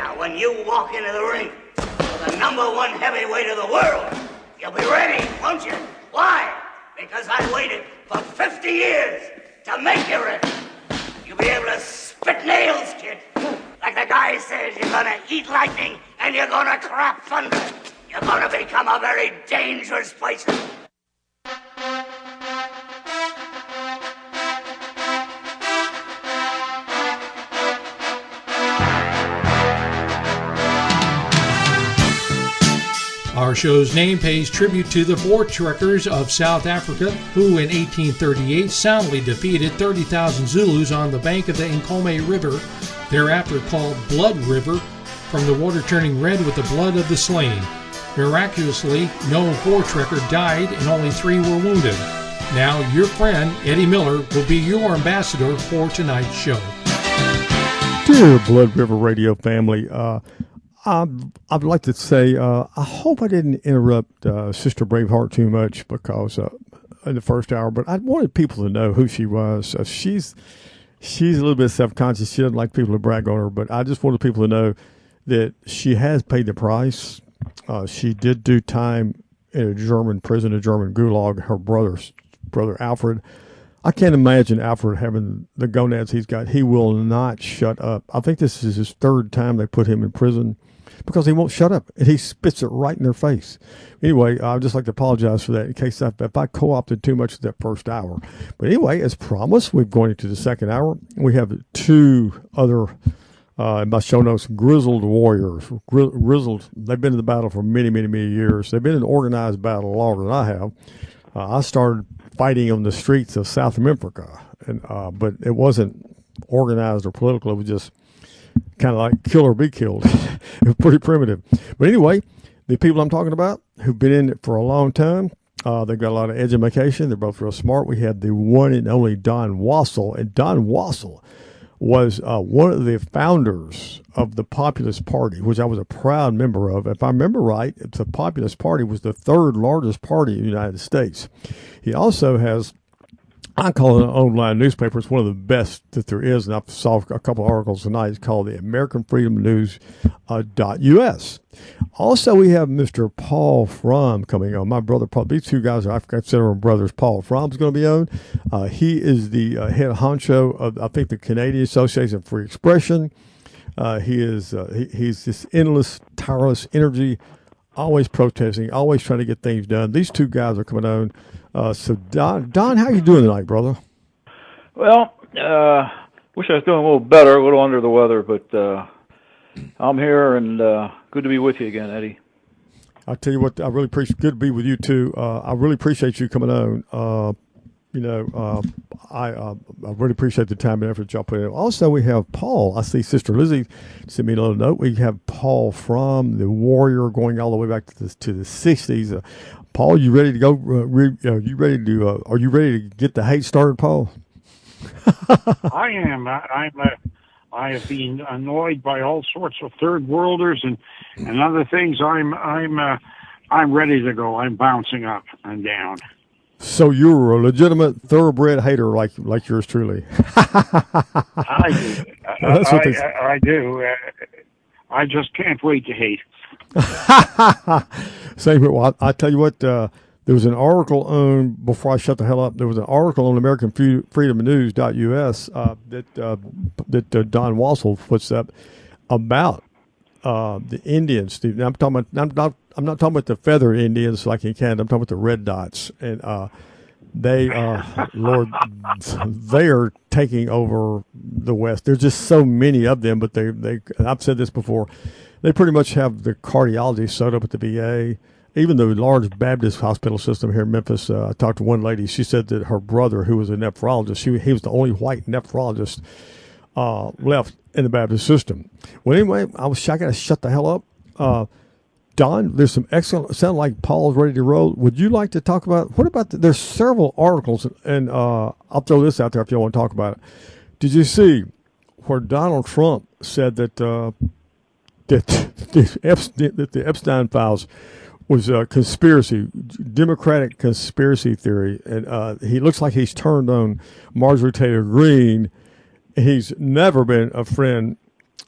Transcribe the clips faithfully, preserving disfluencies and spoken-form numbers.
Now, when you walk into the ring with the number one heavyweight of the world, you'll be ready, won't you? Why? Because I waited for fifty years to make you ready. You'll be able to spit nails, kid. Like the guy says, you're gonna eat lightning and you're gonna crap thunder. You're gonna become a very dangerous person. Our show's name pays tribute to the Voortrekkers of South Africa, who in eighteen thirty-eight soundly defeated thirty thousand Zulus on the bank of the Nkomo River, thereafter called Blood River, from the water turning red with the blood of the slain. Miraculously, no Voortrekker died and only three were wounded. Now, your friend, Eddie Miller, will be your ambassador for tonight's show. Dear Blood River Radio family, uh, I'd, I'd like to say uh, I hope I didn't interrupt uh, Sister Braveheart too much because uh, in the first hour, but I wanted people to know who she was. Uh, she's she's a little bit self-conscious. She doesn't like people to brag on her, but I just wanted people to know that she has paid the price. Uh, she did do time in a German prison, a German gulag. Her brother's brother Alfred. I can't imagine Alfred having the gonads he's got. He will not shut up. I think this is his third time they put him in prison because he won't shut up, and he spits it right in their face. Anyway, I'd just like to apologize for that in case I, if I co-opted too much of that first hour. But anyway, as promised, we're going into the second hour. We have two other, uh, in my show notes, grizzled warriors. Gri- grizzled, they've been in the battle for many, many, many years. They've been in organized battle longer than I have. Uh, I started fighting on the streets of South America, and uh, but it wasn't organized or political. It was just kind of like kill or be killed. It was pretty primitive. But anyway, the people I'm talking about who've been in it for a long time, uh, they've got a lot of education. They're both real smart. We had the one and only Don Wassell, and Don Wassell was uh, one of the founders of the Populist Party, which I was a proud member of. If I remember right, the Populist Party was the third largest party in the United States. He also has, I call it an online newspaper. It's one of the best that there is, and I saw a couple of articles tonight. It's called the American Freedom News uh, dot U S. Also, we have Mister Paul Fromm coming on. My brother, Paul, these two guys, I consider them brothers. Paul Fromm's going to be on. Uh, he is the uh, head honcho of, I think, the Canadian Association of Free Expression. Uh, he is, uh, he, he's this endless, tireless energy, always protesting, always trying to get things done. These two guys are coming on. Uh, so, Don, Don, how you doing tonight, brother? Well, uh, wish I was doing a little better, a little under the weather, but uh, I'm here, and uh, good to be with you again, Eddie. I tell you what, I really appreciate. Good to be with you too. Uh, I really appreciate you coming on. Uh, you know, uh, I uh, I really appreciate the time and effort y'all put in. Also, we have Paul. I see Sister Lizzie sent me a little note. We have Paul Fromm, the warrior, going all the way back to the to the sixties. Uh, Paul, you ready to go? Uh, re, uh, you ready to? Uh, are you ready to get the hate started, Paul? I am. I, I'm. Uh, I have been annoyed by all sorts of third worlders and, and other things. I'm. I'm. Uh, I'm ready to go. I'm bouncing up and down. So you're a legitimate thoroughbred hater, like like yours truly. I do. That's I, what they I, I, I do. Uh, I just can't wait to hate. Same here. Well, I, I tell you what. Uh, there was an article on before I shut the hell up. There was an article on American Freedom News dot U S uh, that uh, that uh, Don Wassell puts up about uh, the Indians. I'm talking about. I'm not. I'm not talking about the feathered Indians like in Canada. I'm talking about the red dots, and uh, they, uh, Lord, they are taking over the West. There's just so many of them, but they, they. I've said this before. They pretty much have the cardiology sewed up at the V A. Even the large Baptist hospital system here in Memphis. Uh, I talked to one lady. She said that her brother, who was a nephrologist, she, he was the only white nephrologist uh, left in the Baptist system. Well, anyway, I was I got to shut the hell up. Uh, Don, there's some excellent. Sound like Paul's ready to roll. Would you like to talk about what about? The, there's several articles, and uh, I'll throw this out there if you want to talk about it. Did you see where Donald Trump said that uh, that the, Epstein, that the Epstein files was a conspiracy, Democratic conspiracy theory, and uh, he looks like he's turned on Marjorie Taylor Greene. He's never been a friend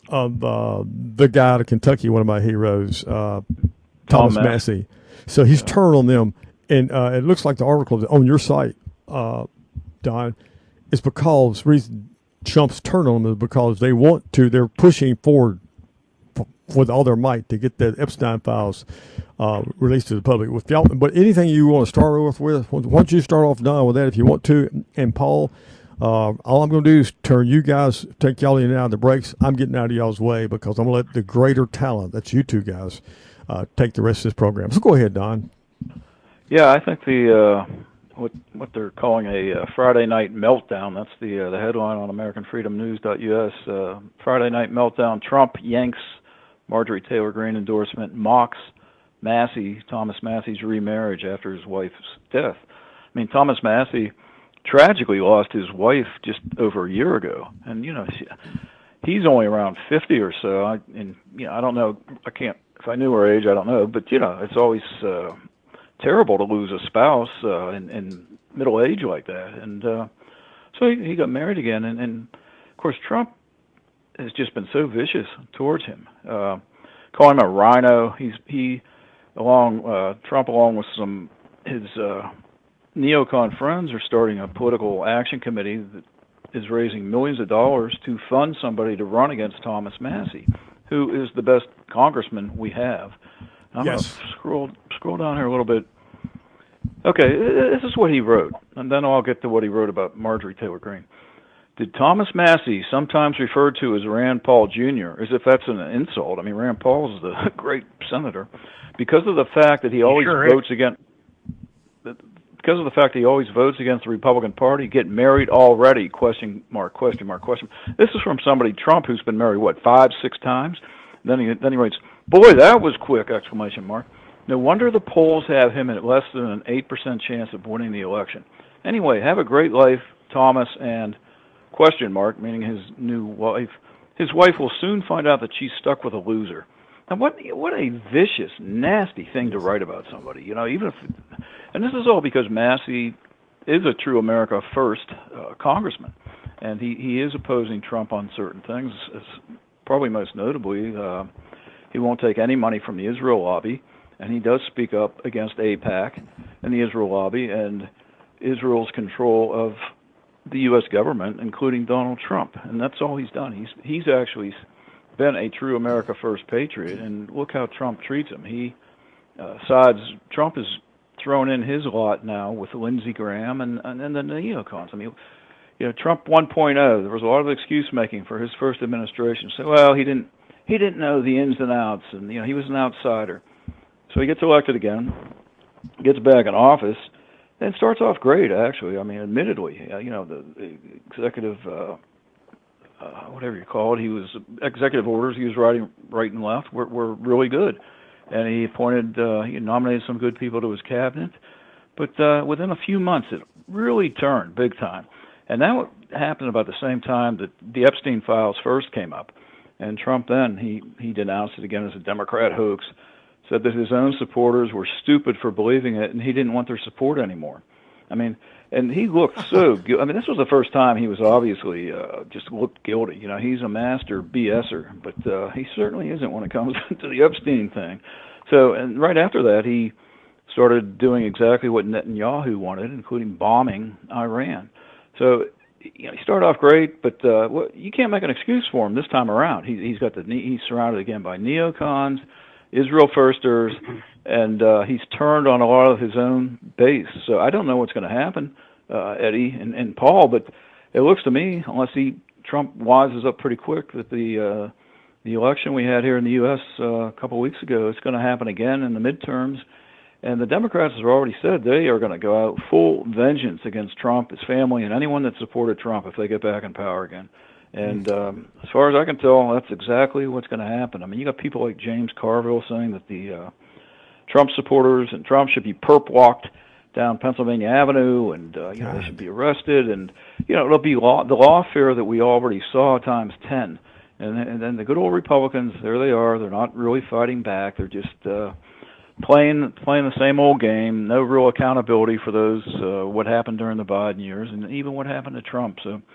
of uh, the guy out of Kentucky, one of my heroes, uh, Thomas Tom Massie. So he's turned on them, and uh, it looks like the article on your site, uh, Don, is because reason Trump's turned on them is because they want to. They're pushing forward f- with all their might to get the Epstein files uh, released to the public. With y'all, but anything you want to start off with, why don't you start off, Don, with that if you want to, and Paul. Uh, all I'm going to do is turn you guys, take y'all in and out of the breaks. I'm getting out of y'all's way because I'm going to let the greater talent, that's you two guys, uh, take the rest of this program. So go ahead, Don. Yeah, I think the uh, what what they're calling a uh, Friday night meltdown. That's the uh, the headline on American Freedom News dot U S. Uh, Friday night meltdown. Trump yanks Marjorie Taylor Greene endorsement, mocks Massie, Thomas Massie's remarriage after his wife's death. I mean, Thomas Massie tragically lost his wife just over a year ago, and you know she, he's only around fifty or so. I, and you know, I don't know. I can't. If I knew her age, I don't know. But you know, it's always uh, terrible to lose a spouse uh, in, in middle age like that. And uh, so he, he got married again, and, and of course Trump has just been so vicious towards him, uh, calling him a rhino. He's he along uh, Trump along with some his. Uh, neocon friends are starting a political action committee that is raising millions of dollars to fund somebody to run against Thomas Massie, who is the best congressman we have. I'm Yes. going to scroll scroll down here a little bit. Okay, this is what he wrote, and then I'll get to what he wrote about Marjorie Taylor Greene. Did Thomas Massie, sometimes referred to as Rand Paul Junior, as if that's an insult? I mean, Rand Paul is the great senator, because of the fact that he always sure votes against. Because of the fact that he always votes against the Republican Party, get married already? Question mark, question mark, question. This is from somebody, Trump, who's been married, what, five, six times? Then he, then he writes, boy, that was quick, exclamation mark. No wonder the polls have him at less than an eight percent chance of winning the election. Anyway, have a great life, Thomas, and question mark, meaning his new wife. His wife will soon find out that she's stuck with a loser. And what what a vicious, nasty thing to write about somebody. You know, even if, and this is all because Massie is a true America First uh, congressman, and he, he is opposing Trump on certain things. As probably most notably, uh, he won't take any money from the Israel lobby, and he does speak up against AIPAC and the Israel lobby and Israel's control of the U S government, including Donald Trump. And that's all he's done. He's he's actually been a true America First patriot, and look how Trump treats him. He uh, sides. Trump has thrown in his lot now with Lindsey Graham and and, and the neocons. I mean, you know, Trump one point oh. There was a lot of excuse making for his first administration. So, well, he didn't he didn't know the ins and outs, and you know, he was an outsider. So he gets elected again, gets back in office, and starts off great. Actually, I mean, admittedly, you know, the, the executive. Uh, Uh, whatever you call it, he was executive orders he was writing right and left were, were really good, and he appointed, uh, he nominated some good people to his cabinet. But uh, within a few months, it really turned big time, and that happened about the same time that the Epstein files first came up. And Trump then he he denounced it again as a Democrat hoax, said that his own supporters were stupid for believing it, and he didn't want their support anymore. I mean, and he looked so good. I mean, this was the first time he was obviously uh, just looked guilty. You know, he's a master BSer, but uh, he certainly isn't when it comes to the Epstein thing. So, and right after that, he started doing exactly what Netanyahu wanted, including bombing Iran. So, you know, he started off great, but uh, well, you can't make an excuse for him this time around. He, he's got the he's surrounded again by neocons, Israel firsters, and uh, he's turned on a lot of his own base. So I don't know what's going to happen, uh, Eddie and, and Paul, but it looks to me, unless he Trump wises up pretty quick, that the uh, the election we had here in the U S uh, a couple of weeks ago, it's going to happen again in the midterms. And the Democrats have already said they are going to go out full vengeance against Trump, his family, and anyone that supported Trump if they get back in power again. And um, as far as I can tell, that's exactly what's going to happen. I mean, you got people like James Carville saying that the uh, Trump supporters and Trump should be perp walked down Pennsylvania Avenue, and uh, you know, they should be arrested, and you know, it'll be law, the lawfare that we already saw times ten. And, and then the good old Republicans, there they are. They're not really fighting back. They're just uh, playing playing the same old game. No real accountability for those uh, what happened during the Biden years, and even what happened to Trump. So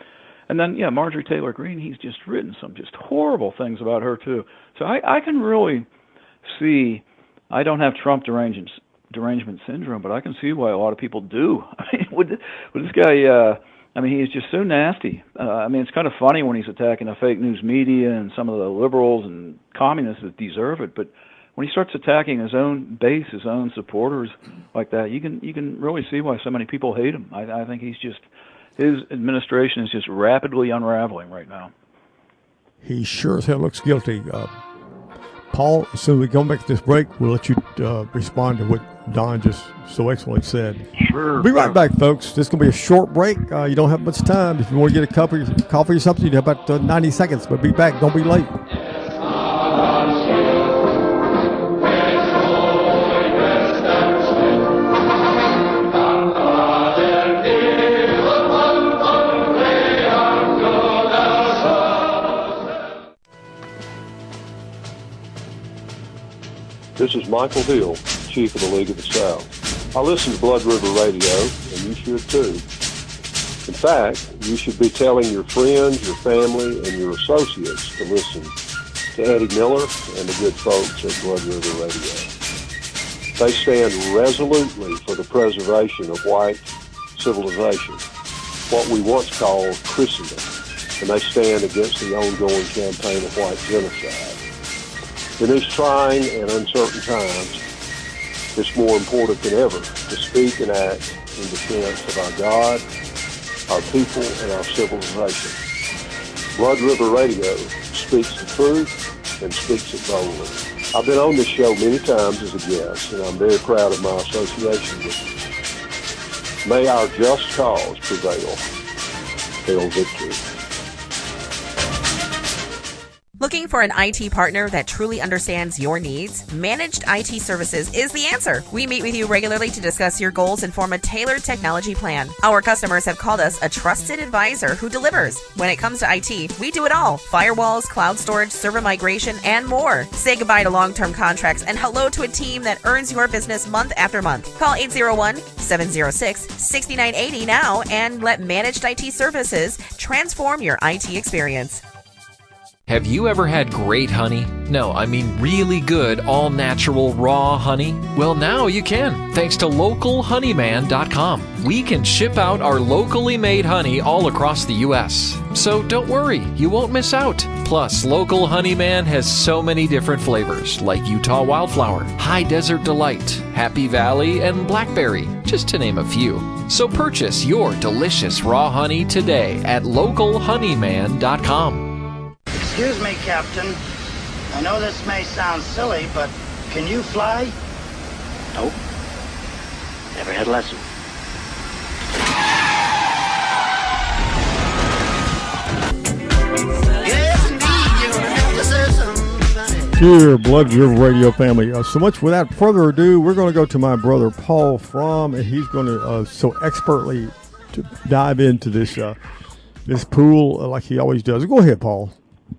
And then, yeah, Marjorie Taylor Greene, he's just written some just horrible things about her, too. So I, I can really see, I don't have Trump derangement, derangement syndrome, but I can see why a lot of people do. I mean, with, with this guy, uh, I mean, he's just so nasty. Uh, I mean, it's kind of funny when he's attacking the fake news media and some of the liberals and communists that deserve it, but when he starts attacking his own base, his own supporters like that, you can you can really see why so many people hate him. I, I think he's just, his administration is just rapidly unraveling right now. He sure as hell looks guilty. Uh, Paul, as soon as we go back to this break, we'll let you uh, respond to what Don just so excellently said. Sure. We'll be right back, folks. This is going to be a short break. Uh, you don't have much time. If you want to get a coffee, coffee or something, you have about uh, ninety seconds. But be back. Don't be late. This is Michael Hill, Chief of the League of the South. I listen to Blood River Radio, and you should too. In fact, you should be telling your friends, your family, and your associates to listen to Eddie Miller and the good folks at Blood River Radio. They stand resolutely for the preservation of white civilization, what we once called Christendom, and they stand against the ongoing campaign of white genocide. In these trying and uncertain times, it's more important than ever to speak and act in defense of our God, our people, and our civilization. Blood River Radio speaks the truth and speaks it boldly. I've been on this show many times as a guest, and I'm very proud of my association with you. May our just cause prevail. Hail victory. Looking for an I T partner that truly understands your needs? Managed I T Services is the answer. We meet with you regularly to discuss your goals and form a tailored technology plan. Our customers have called us a trusted advisor who delivers. When it comes to I T, we do it all. Firewalls, cloud storage, server migration, and more. Say goodbye to long-term contracts and hello to a team that earns your business month after month. Call eight zero one, seven zero six, six nine eight zero now and let Managed I T Services transform your I T experience. Have you ever had great honey? No, I mean really good, all-natural, raw honey? Well, now you can, thanks to local honeyman dot com. We can ship out our locally made honey all across the U S So don't worry, you won't miss out. Plus, Local Honeyman has so many different flavors, like Utah Wildflower, High Desert Delight, Happy Valley, and Blackberry, just to name a few. So purchase your delicious raw honey today at local honeyman dot com. Excuse me, Captain. I know this may sound silly, but can you fly? Nope. Never had a lesson. Dear Blood River Radio family, uh, so much without further ado, we're going to go to my brother Paul Fromm, and he's going to uh, so expertly to dive into this uh, this pool uh, like he always does. Go ahead, Paul.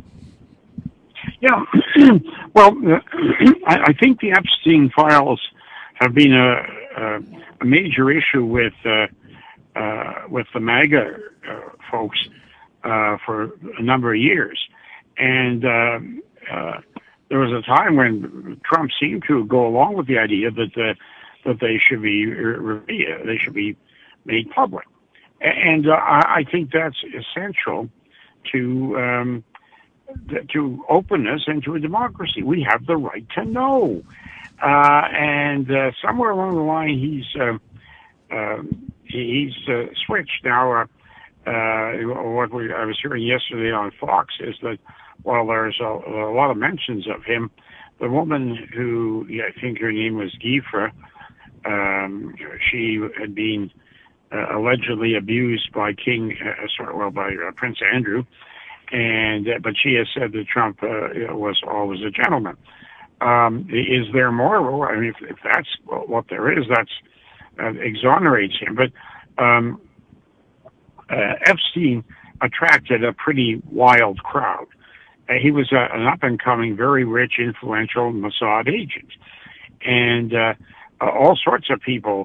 Yeah, well, uh, I, I think the Epstein files have been a, a, a major issue with uh, uh, with the MAGA uh, folks uh, for a number of years, and uh, uh, there was a time when Trump seemed to go along with the idea that uh, that they should be uh, they should be made public, and uh, I, I think that's essential to. Um, to openness and to a democracy. We have the right to know. Uh, and uh, somewhere along the line, he's uh, uh, he's uh, switched. Now, uh, uh, what we, I was hearing yesterday on Fox is that while there's a, a lot of mentions of him, the woman who, yeah, I think her name was Gieffre, um, she had been uh, allegedly abused by King, uh, sorry, well, by uh, Prince Andrew, And uh, but she has said that Trump uh, was always a gentleman. Um, is there more? Well, I mean, if, if that's what there is, that's uh, exonerates him. But um, uh, Epstein attracted a pretty wild crowd. Uh, he was uh, an up-and-coming, very rich, influential Mossad agent, and uh, uh, all sorts of people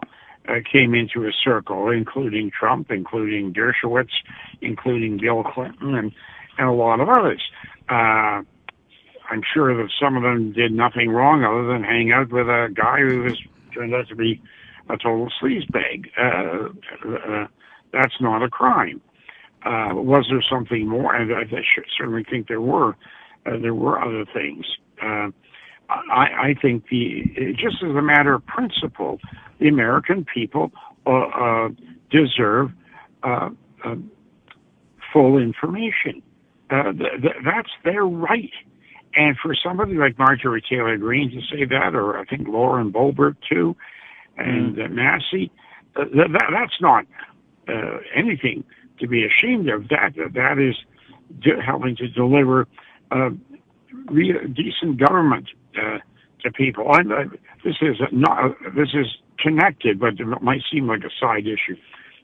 uh, came into a circle, including Trump, including Dershowitz, including Bill Clinton, and, and a lot of others. Uh, I'm sure that some of them did nothing wrong other than hang out with a guy who was turned out to be a total sleazebag. Uh, uh, that's not a crime. Uh, was there something more? And I, I certainly think there were. Uh, there were other things. Uh, I, I think the just as a matter of principle, the American people uh, uh, deserve uh, uh, full information. Uh, th- th- that's their right. And for somebody like Marjorie Taylor Greene to say that, or I think Lauren Boebert too, and uh, Massey, uh, th- that, that's not uh, anything to be ashamed of. That that is de- helping to deliver uh, real, decent government uh, to people. I, I, this is not this is connected, but it might seem like a side issue.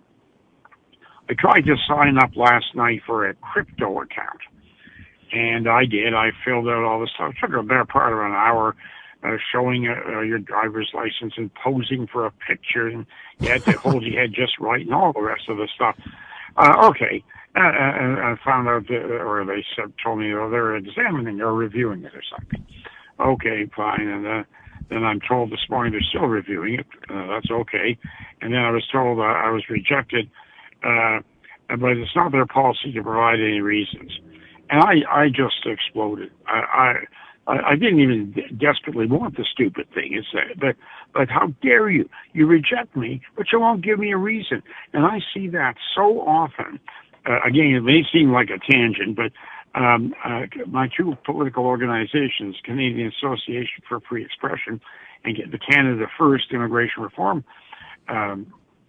I tried to sign up last night for a crypto account, and I did. I filled out all the stuff. It took a better part of an hour, uh, showing uh, your driver's license and posing for a picture, and you had to hold your head just right, and all the rest of the stuff. Uh, okay, uh, and I found out, that, or they said, told me, oh, they're examining or reviewing it or something. Okay, fine. And uh, then I'm told this morning they're still reviewing it. Uh, that's okay. And then I was told uh, I was rejected, uh, but it's not their policy to provide any reasons. And I, I just exploded. I, I, I didn't even desperately want the stupid thing. It's that, but, but how dare you? You reject me, but you won't give me a reason. And I see that so often. Uh, again, it may seem like a tangent, but um, uh, my two political organizations, Canadian Association for Free Expression and the Canada First Immigration Reform um,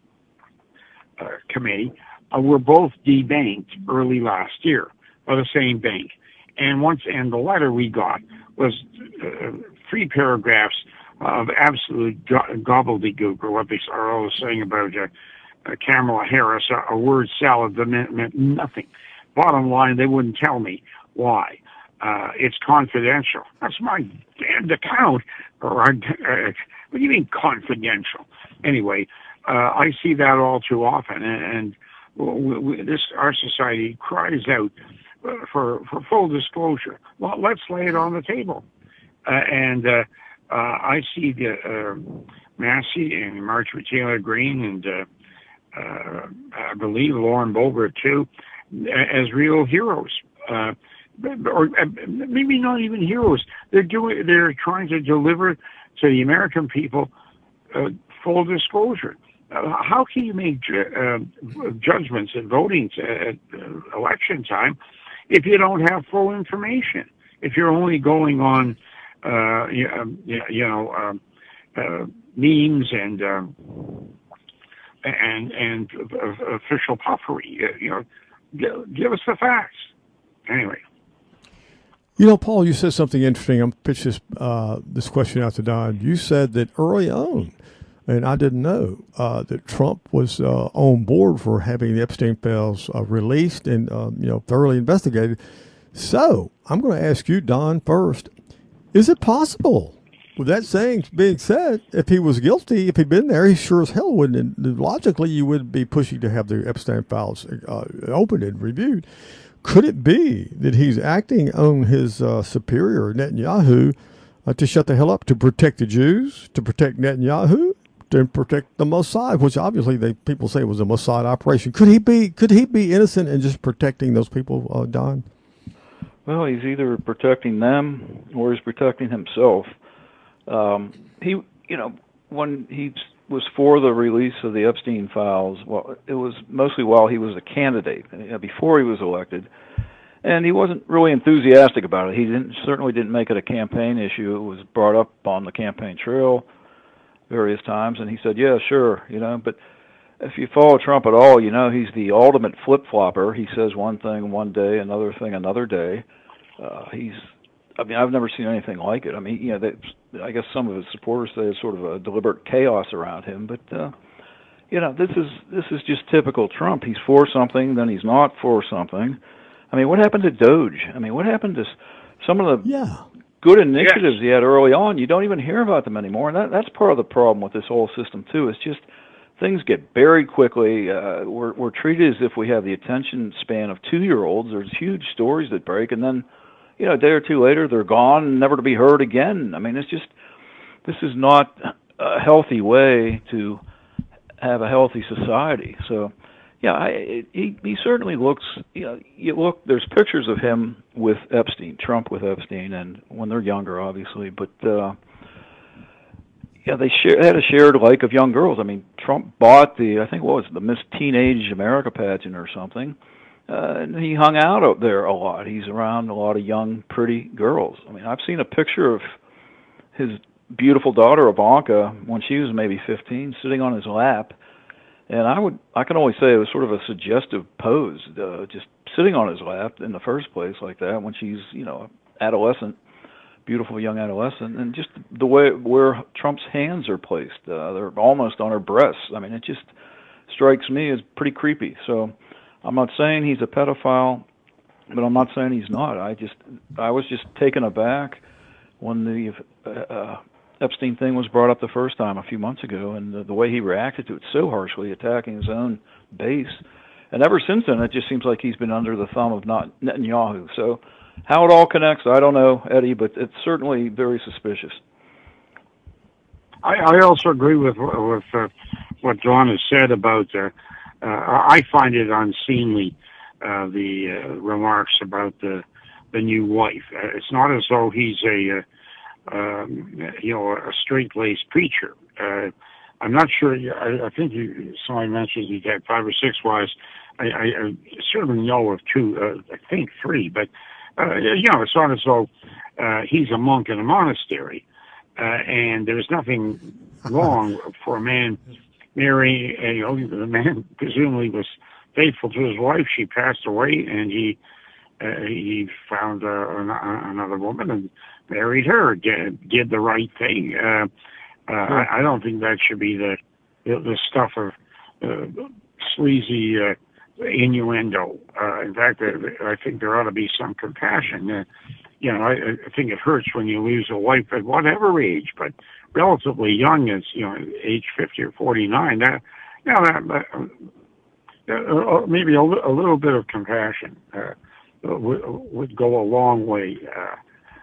uh, Committee, uh, were both debanked early last year by the same bank. And once, and the letter we got was uh, three paragraphs of absolute go- gobbledygook, or what they are always saying about uh, uh, Kamala Harris, a, a word salad that meant, meant nothing. Bottom line, they wouldn't tell me why. Uh, it's confidential. That's my damned account. Or, uh, what do you mean confidential? Anyway, uh, I see that all too often, and, and we, we, this our society cries out uh, for for full disclosure. Well, let's lay it on the table. Uh, and uh, uh, I see the uh, Massey and Marjorie Taylor Greene and uh, uh, I believe Lauren Boebert too as real heroes. Uh, or uh, maybe not even heroes. They're doing. They're trying to deliver to the American people uh, full disclosure. Uh, how can you make ju- uh, judgments at voting t- at uh, election time if you don't have full information? If you're only going on, uh, you, um, you know, um, uh, memes and um, and and uh, official puffery, you know, give, give us the facts. Anyway. You know, Paul, you said something interesting. I'm pitch this uh, this question out to Don. You said that early on, and I didn't know, uh, that Trump was uh, on board for having the Epstein files uh, released and uh, you know thoroughly investigated. So I'm going to ask you, Don, first. Is it possible, with that saying being said, if he was guilty, if he'd been there, he sure as hell wouldn't. Logically, you would be pushing to have the Epstein files uh, opened and reviewed. Could it be that he's acting on his uh, superior, Netanyahu, uh, to shut the hell up, to protect the Jews, to protect Netanyahu, to protect the Mossad, which obviously they people say was a Mossad operation? Could he be? Could he be innocent in just protecting those people, uh, Don? Well, he's either protecting them or he's protecting himself. Um, he, you know, when he was for the release of the Epstein files, well, it was mostly while he was a candidate, you know, before he was elected, and he wasn't really enthusiastic about it. He didn't certainly didn't make it a campaign issue. It was brought up on the campaign trail various times, and he said, "Yeah, sure," you know. But if you follow Trump at all, you know he's the ultimate flip-flopper. He says one thing one day, another thing another day. Uh, he's, I mean, I've never seen anything like it. I mean, you know, they, I guess some of his supporters say it's sort of a deliberate chaos around him, but uh, you know, this is this is just typical Trump. He's for something, then he's not for something. I mean, what happened to Doge? I mean, what happened to some of the yeah. good initiatives yes. he had early on? You don't even hear about them anymore, and that, that's part of the problem with this whole system too. It's just things get buried quickly. Uh, we're, we're treated as if we have the attention span of two-year-olds. There's huge stories that break, and then, you know, a day or two later, they're gone, never to be heard again. I mean, it's just, this is not a healthy way to have a healthy society. So, yeah, I, it, he he certainly looks. You know, you look. There's pictures of him with Epstein, Trump with Epstein, and when they're younger, obviously. But uh, yeah, they share, had a shared like of young girls. I mean, Trump bought the I think what was it, the Miss Teenage America pageant or something, uh, and he hung out out there a lot. He's around a lot of young, pretty girls. I mean, I've seen a picture of his beautiful daughter Ivanka when she was maybe fifteen, sitting on his lap. And I would, I can only say it was sort of a suggestive pose, uh, just sitting on his lap in the first place like that when she's, you know, adolescent, beautiful young adolescent, and just the way where Trump's hands are placed, uh, they're almost on her breasts. I mean, it just strikes me as pretty creepy. So I'm not saying he's a pedophile, but I'm not saying he's not. I just, I was just taken aback when the uh, Epstein thing was brought up the first time a few months ago, and the, the way he reacted to it so harshly, attacking his own base. And ever since then, it just seems like he's been under the thumb of not Netanyahu. So how it all connects, I don't know, Eddie, but it's certainly very suspicious. I, I also agree with with uh, what John has said about, uh, uh, I find it unseemly, uh, the uh, remarks about the, the new wife. Uh, it's not as though he's a... Uh, Um, you know, a straight-laced preacher. Uh, I'm not sure. I, I think you, somebody mentioned he had five or six wives. I, I, I certainly know of two. Uh, I think three. But uh, you know, it's not as though uh, he's a monk in a monastery, uh, and there's nothing wrong for a man marrying. Uh, you know, the man presumably was faithful to his wife. She passed away, and he uh, he found uh, another woman and married her, did, did the right thing. Uh, uh, sure. I, I don't think that should be the the, the stuff of uh, sleazy uh, innuendo. Uh, in fact, I, I think there ought to be some compassion. Uh, you know, I, I think it hurts when you lose a wife at whatever age, but relatively young, as you know, age fifty or forty-nine. That, you know, that, that uh, maybe a, a little bit of compassion uh, would, would go a long way. Uh,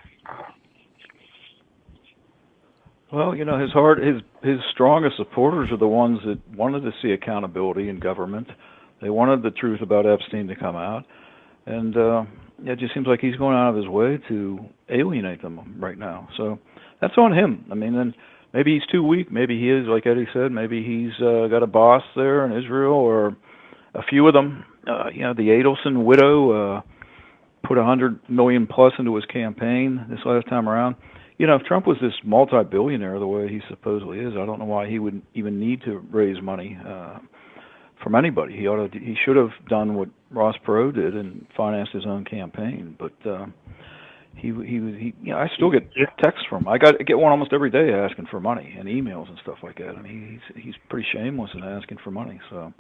Well, you know, his hard, his his strongest supporters are the ones that wanted to see accountability in government. They wanted the truth about Epstein to come out, and uh, it just seems like he's going out of his way to alienate them right now. So that's on him. I mean, then maybe he's too weak. Maybe he is, like Eddie said. Maybe he's uh, got a boss there in Israel, or a few of them. Uh, you know, the Adelson widow uh, put a hundred million plus into his campaign this last time around. You know, if Trump was this multi-billionaire the way he supposedly is, I don't know why he would even need to raise money uh, from anybody. He ought to, he should have done what Ross Perot did and financed his own campaign. But uh, he he was he. You know, I still get texts from him. I got I get one almost every day asking for money and emails and stuff like that. I mean, he's he's pretty shameless in asking for money. So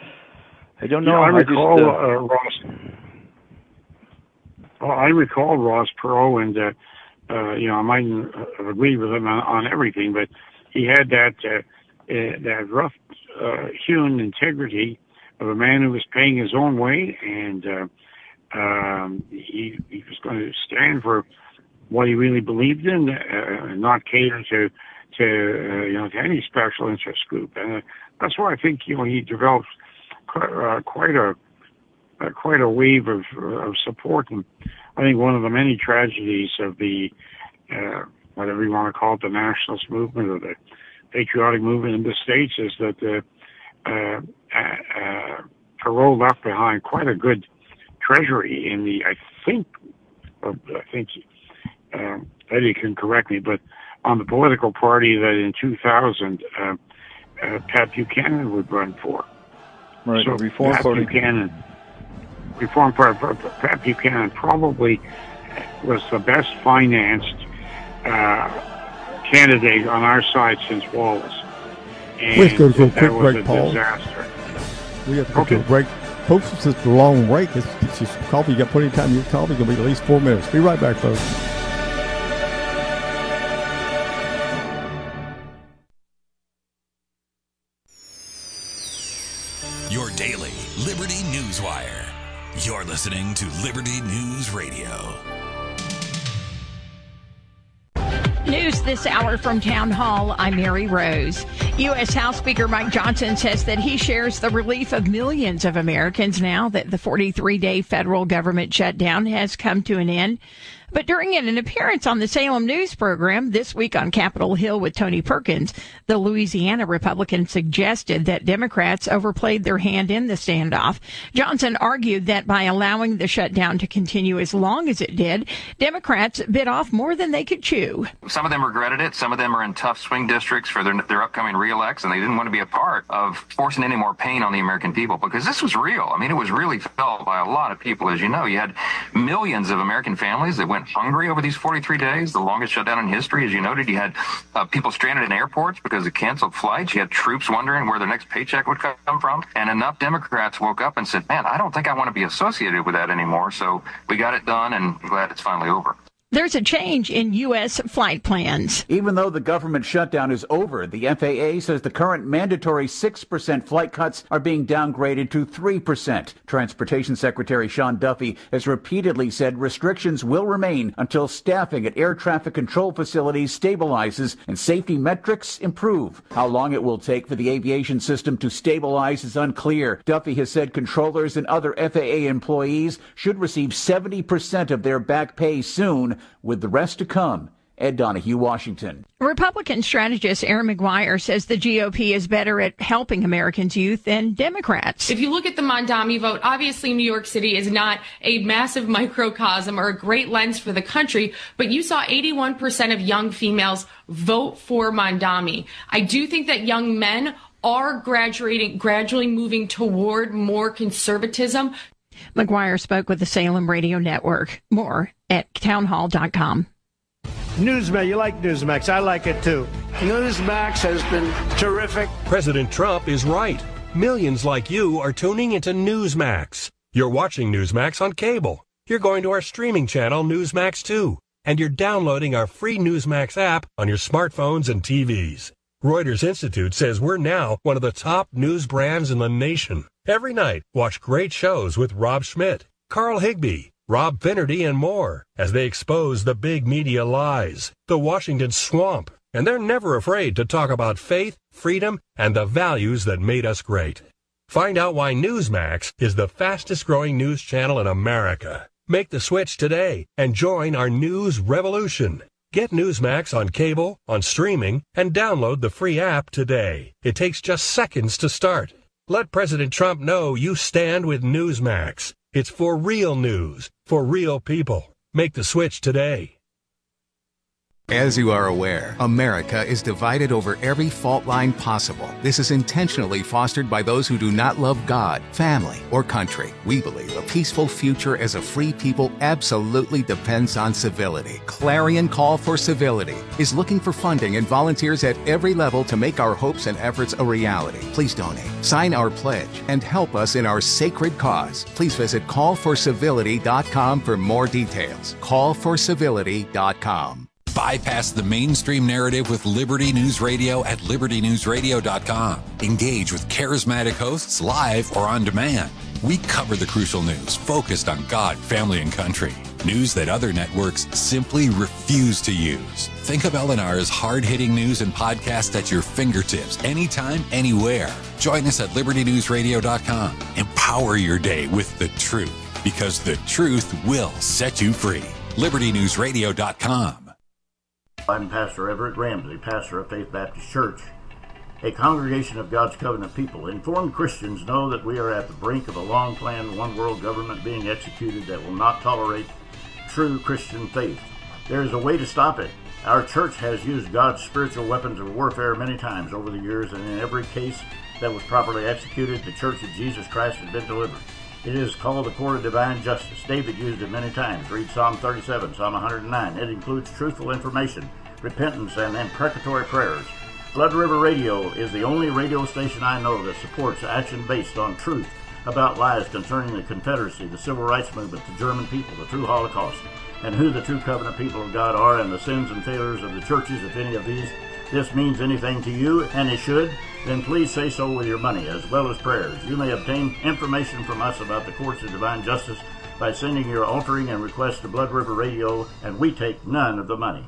I don't know. Yeah, I recall I just, uh, uh, Ross. Well, I recall Ross Perot and. Uh, Uh, you know, I might have agreed with him on, on everything, but he had that uh, uh, that rough uh, hewn integrity of a man who was paying his own way, and uh, um, he he was going to stand for what he really believed in, uh, and not cater to to uh, you know to any special interest group. And uh, that's why I think you know he developed quite, uh, quite a uh, quite a wave of of support. And I think one of the many tragedies of the, uh, whatever you want to call it, the nationalist movement or the patriotic movement in the States is that uh, uh, uh, Perot left behind quite a good treasury in the, I think, uh, I think uh, Eddie can correct me, but on the political party that in two thousand uh, uh, Pat Buchanan would run for. Right, so Reform Pat Party. Buchanan, Reform Party, Pat Buchanan probably was the best financed uh, candidate on our side since Wallace. And Let's go to a that quick was break, a Paul. disaster. We have to go Okay. to a break. Folks, it's just a long break. It's, it's just coffee. You got plenty of time. Your coffee's going to be at least four minutes. Be right back, folks. daily Liberty Newswire. You're listening to Liberty News Radio. News this hour from Town Hall. I'm Mary Rose. U S. House Speaker Mike Johnson says that he shares the relief of millions of Americans now that the forty-three day federal government shutdown has come to an end. But during an appearance on the Salem News program this week on Capitol Hill with Tony Perkins, the Louisiana Republican suggested that Democrats overplayed their hand in the standoff. Johnson argued that by allowing the shutdown to continue as long as it did, Democrats bit off more than they could chew. Some of them regretted it. Some of them are in tough swing districts for their, their upcoming re-elects, and they didn't want to be a part of forcing any more pain on the American people, because this was real. I mean, it was really felt by a lot of people. As you know, you had millions of American families that went hungry over these forty-three days, the longest shutdown in history. As you noted, you had uh, people stranded in airports because of canceled flights. You had troops wondering where their next paycheck would come from. And enough Democrats woke up and said, man, I don't think I want to be associated with that anymore. So we got it done, and I'm glad it's finally over. There's a change in U S flight plans. Even though the government shutdown is over, the F A A says the current mandatory six percent flight cuts are being downgraded to three percent. Transportation Secretary Sean Duffy has repeatedly said restrictions will remain until staffing at air traffic control facilities stabilizes and safety metrics improve. How long it will take for the aviation system to stabilize is unclear. Duffy has said controllers and other F A A employees should receive seventy percent of their back pay soon, with the rest to come. Ed Donahue, Washington. Republican strategist Aaron McGuire says the G O P is better at helping Americans' youth than Democrats. If you look at the Mondami vote, obviously New York City is not a massive microcosm or a great lens for the country, but you saw eighty-one percent of young females vote for Mondami. I do think that young men are graduating, gradually moving toward more conservatism. McGuire spoke with the Salem Radio Network. More at townhall dot com. Newsmax, you like Newsmax. I like it too. Newsmax has been terrific. President Trump is right. Millions like you are tuning into Newsmax. You're watching Newsmax on cable. You're going to our streaming channel, Newsmax two. And you're downloading our free Newsmax app on your smartphones and T Vs. Reuters Institute says we're now one of the top news brands in the nation. Every night, watch great shows with Rob Schmidt, Carl Higbee, Rob Finnerty, and more as they expose the big media lies, the Washington swamp, and they're never afraid to talk about faith, freedom, and the values that made us great. Find out why Newsmax is the fastest-growing news channel in America. Make the switch today and join our news revolution. Get Newsmax on cable, on streaming, and download the free app today. It takes just seconds to start. Let President Trump know you stand with Newsmax. It's for real news, for real people. Make the switch today. As you are aware, America is divided over every fault line possible. This is intentionally fostered by those who do not love God, family, or country. We believe a peaceful future as a free people absolutely depends on civility. Clarion Call for Civility is looking for funding and volunteers at every level to make our hopes and efforts a reality. Please donate, sign our pledge, and help us in our sacred cause. Please visit call for civility dot com for more details. call for civility dot com. Bypass the mainstream narrative with Liberty News Radio at liberty news radio dot com. Engage with charismatic hosts live or on demand. We cover the crucial news focused on God, family, and country. News that other networks simply refuse to use. Think of L N R's hard-hitting news and podcasts at your fingertips, anytime, anywhere. Join us at liberty news radio dot com. Empower your day with the truth, because the truth will set you free. liberty news radio dot com. I'm Pastor Everett Ramsey, pastor of Faith Baptist Church, a congregation of God's covenant people. Informed Christians know that we are at the brink of a long-planned one-world government being executed that will not tolerate true Christian faith. There is a way to stop it. Our church has used God's spiritual weapons of warfare many times over the years, and in every case that was properly executed, the Church of Jesus Christ has been delivered. It is called the court of divine justice. David used it many times. Read Psalm thirty-seven, Psalm one hundred nine. It includes truthful information, repentance, and imprecatory prayers. Blood River Radio is the only radio station I know that supports action based on truth about lies concerning the Confederacy, the Civil Rights Movement, the German people, the true Holocaust, and who the true covenant people of God are, and the sins and failures of the churches, if any of these this means anything to you, and it should, then please say so with your money as well as prayers. You may obtain information from us about the courts of divine justice by sending your altering and request to Blood River Radio, and we take none of the money.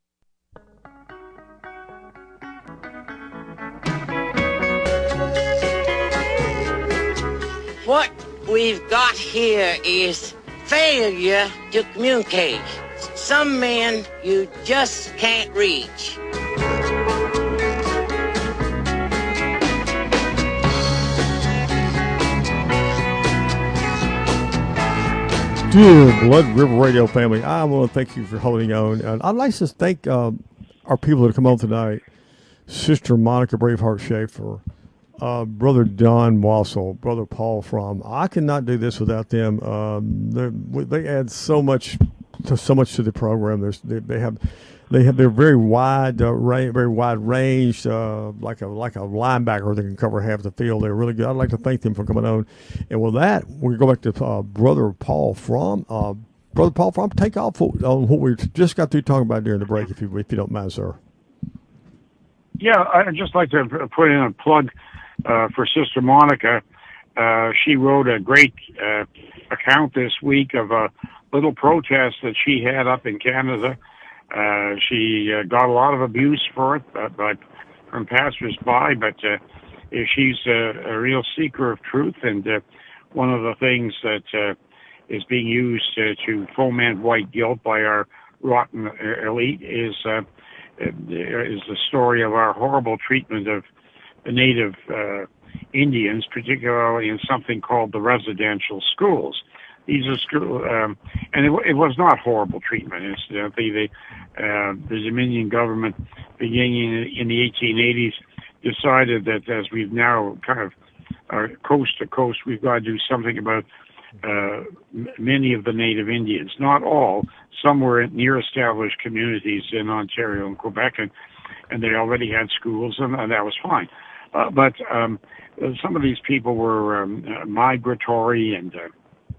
What we've got here is failure to communicate. Some men you just can't reach. Dear Blood River Radio family, I want to thank you for holding on. And I'd like to thank uh, our people that have come on tonight. Sister Monica Braveheart Schaefer, uh, Brother Don Wassel, Brother Paul Fromm. I cannot do this without them. Um, they add so much to so much to the program. There's, they, they have they have they're very wide, uh, ra- very wide ranged, uh, like a like a linebacker that can cover half the field. They're really good. I'd like to thank them for coming on. And with that, we go back to uh, Brother Paul Fromm. Uh, Brother Paul Fromm, take off on what we just got through talking about during the break, if you if you don't mind, sir. Yeah, I'd just like to put in a plug uh, for Sister Monica. Uh, she wrote a great uh, account this week of a little protest that she had up in Canada. Uh, she uh, got a lot of abuse for it uh, by, from passers-by, but uh, she's a, a real seeker of truth, and uh, one of the things that uh, is being used uh, to foment white guilt by our rotten elite is uh, is the story of our horrible treatment of the native uh, Indians, particularly in something called the residential schools. These are school, um, and it, it was not horrible treatment. It's, uh, the the, uh, the Dominion government, beginning in, in the eighteen eighties, decided that as we've now kind of uh, coast to coast, we've got to do something about uh, m- many of the native Indians. Not all. Some were in near established communities in Ontario and Quebec, and, and they already had schools, and, and that was fine. Uh, but um, some of these people were um, uh, migratory, and uh,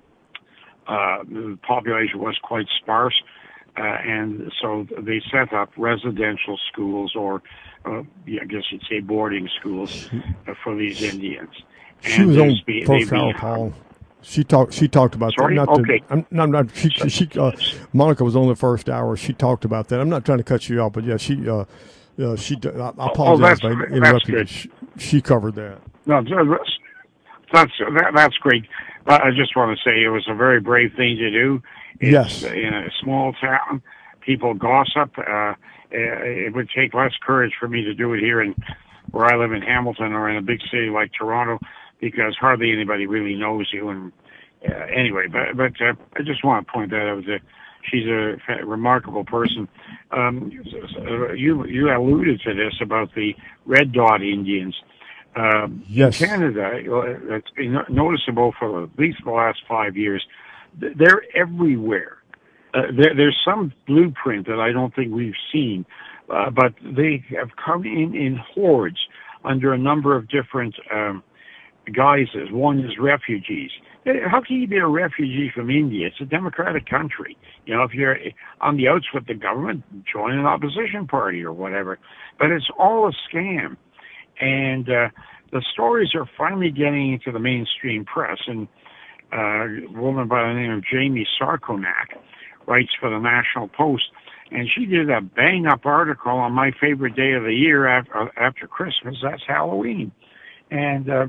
uh, the population was quite sparse, uh, and so they set up residential schools, or uh, yeah, I guess you'd say boarding schools, uh, for these Indians. She and was on be, first be, hour, Paul. She talked. She talked about Sorry? that. Not okay. To, I'm, no, I'm not. She. She. Uh, Monica was on the first hour. She talked about that. I'm not trying to cut you off, but yeah, she. Uh, uh, she. I, I apologize. Oh, I that's, interrupted that's you. She, she covered that. No, that's that's that, that's great. I just want to say it was a very brave thing to do. It's, yes. In a small town, people gossip. Uh, it would take less courage for me to do it here in where I live in Hamilton, or in a big city like Toronto, because hardly anybody really knows you. And uh, anyway, but but uh, I just want to point that out. That she's a remarkable person. Um, you you alluded to this about the Red Dot Indians. Um, yes. In Canada, it's been noticeable for at least the last five years. They're everywhere. Uh, there, there's some blueprint that I don't think we've seen, uh, but they have come in in hordes under a number of different um, guises. One is refugees. How can you be a refugee from India? It's a democratic country. You know, if you're on the outs with the government, join an opposition party or whatever. But it's all a scam. And uh, the stories are finally getting into the mainstream press. And uh, a woman by the name of Jamie Sarkonak writes for the National Post, and she did a bang-up article on my favorite day of the year after, after Christmas. That's Halloween. And uh,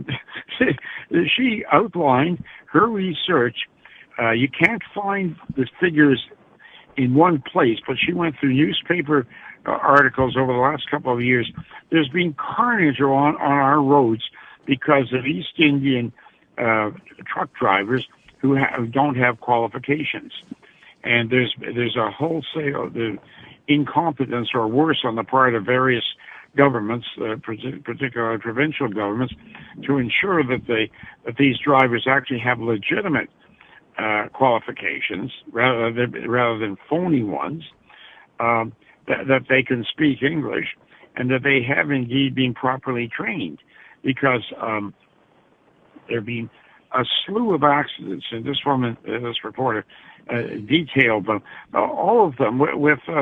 she outlined her research. Uh, you can't find the figures in one place, but she went through newspaper uh, articles over the last couple of years. There's been carnage on, on our roads because of East Indian uh, truck drivers who, ha- who don't have qualifications. And there's there's a wholesale the incompetence, or worse, on the part of various governments, uh, particularly provincial governments, to ensure that they that these drivers actually have legitimate uh, qualifications rather than rather than phony ones, um, that, that they can speak English, and that they have indeed been properly trained, because um, there have been a slew of accidents, and this woman, uh, this reporter, uh, detailed them, uh, all of them with, with uh,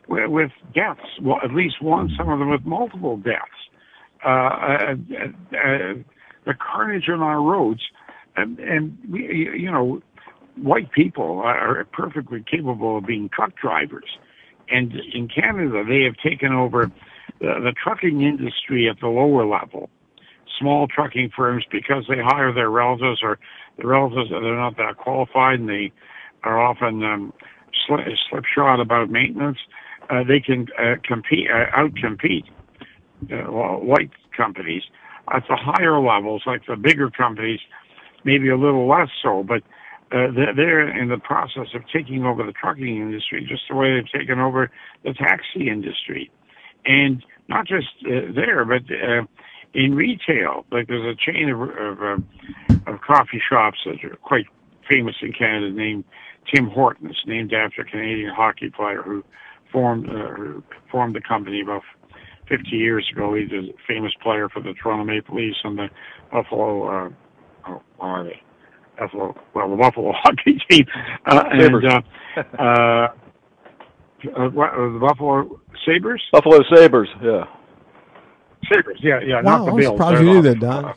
with, with deaths. Well, at least one, some of them with multiple deaths. Uh, uh, uh, the carnage on our roads, and, and we, you know, white people are perfectly capable of being truck drivers. And in Canada, they have taken over the, the trucking industry at the lower level. Small trucking firms, because they hire their relatives, or the relatives that are not that qualified, and they are often um, slip, slipshod about maintenance. Uh, they can uh, compete, uh, out-compete uh, white companies. At the higher levels, like the bigger companies, maybe a little less so, but uh, they're in the process of taking over the trucking industry, just the way they've taken over the taxi industry. And not just uh, there, but uh, in retail. Like there's a chain of, of, uh, of coffee shops that are quite famous in Canada named Tim Hortons, named after a Canadian hockey player who formed uh, who formed the company about fifty years ago. He's a famous player for the Toronto Maple Leafs and the Buffalo, uh, oh, what are they? Buffalo, well, the Buffalo hockey team. Uh, and, uh, uh, uh, what, uh, the Buffalo Sabres? Buffalo Sabres, yeah. Sabres, yeah, yeah, wow, not the I'm Bills. surprised you knew that, Don.